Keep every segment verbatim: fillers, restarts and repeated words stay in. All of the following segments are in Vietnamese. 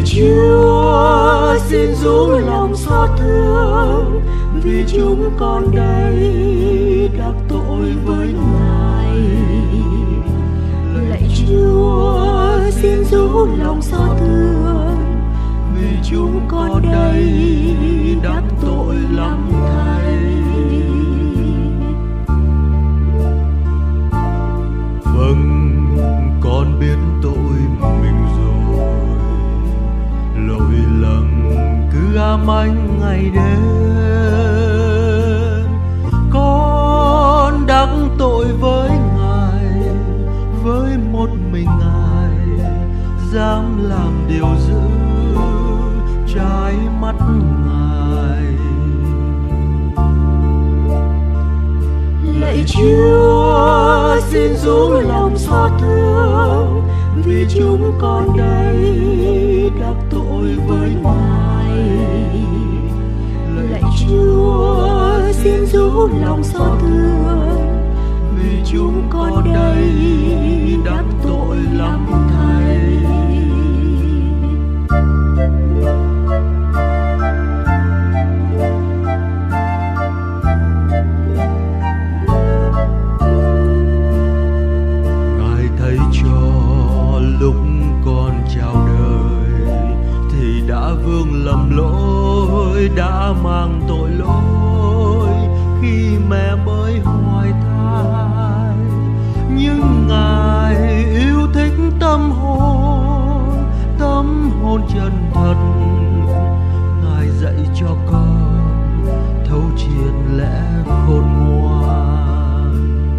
Chúa xin rũ lòng xót thương, vì chúng con đây đắc tội với Ngài. Lạy Chúa xin rũ lòng xót thương, vì chúng con đây đắc tội lắm Thầy. Vâng, con biết tội mình rồi, lỗi lầm cứ ám ảnh ngày đêm. Con đắc tội với Ngài, với một mình Ngài dám làm điều dữ trái mắt Ngài. Lạy Chúa xin rũ lòng xót thương, vì chúng con đây đắc tội với Ngài. Lạy Chúa xin rũ lòng xót thương, vì chúng con đây đắc tội lắm Thầy. Ngài thấy cho lúc con chào đời thì đã vương lầm lỗi, đã mang tội lỗi khi mẹ mới hoài thai. Nhưng Ngài yêu thích tâm hồn, tâm hồn chân thật. Ngài dạy cho con thấu triệt lẽ khôn ngoan.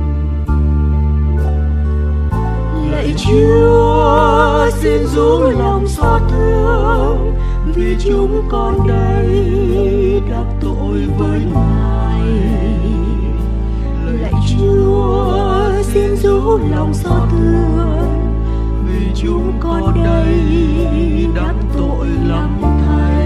Lạy Chúa xin rũ lòng xót thương, vì chúng con đây đắc tội với Ngài. Lạy Chúa xin rũ lòng xót thương, vì chúng con đây đắc tội lắm Thầy.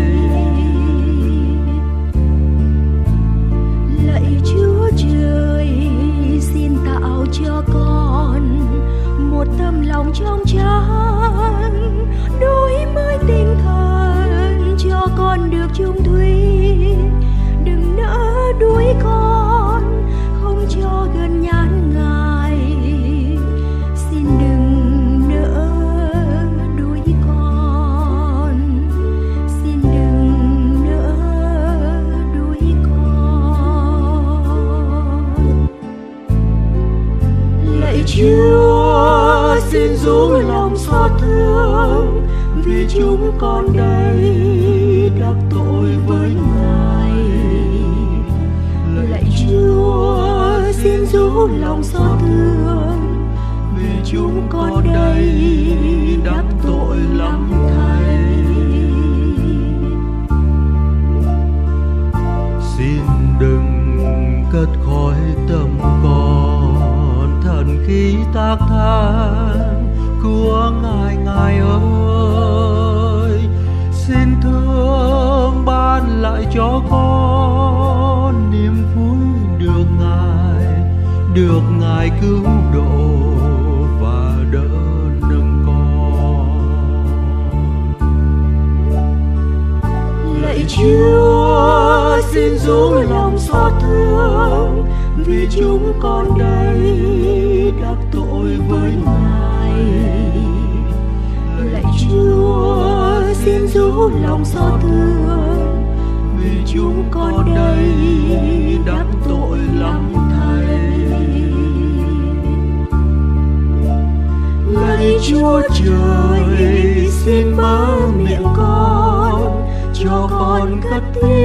Lạy Chúa trời xin tạo cho con một tâm lòng trong trắng, đổi mới tinh thần cho con được chung thủy. Đừng nỡ đuổi con, không cho gần nhãn Ngài. Xin đừng nỡ đuổi con, xin đừng nỡ đuổi con. Lạy Chúa xin rũ lòng xót thương, vì chúng con đây đắc tội với Ngài. Lạy Chúa xin rũ lòng xót thương, vì chúng con đây đắc tội lắm Thầy. Xin đừng cất khói tâm con thần khí tác than của Ngài. Ngài ơi, xin thương ban lại cho con niềm vui được Ngài, được Ngài cứu độ và đỡ nâng con. Lạy Chúa xin rũ lòng xót thương, vì chúng con đây đắc tội với Ngài. Lạy Chúa xin rũ lòng xót thương, vì chúng con đây đắc tội lắm Thầy. Lạy Chúa trời xin mở miệng con, cho con cất tiếng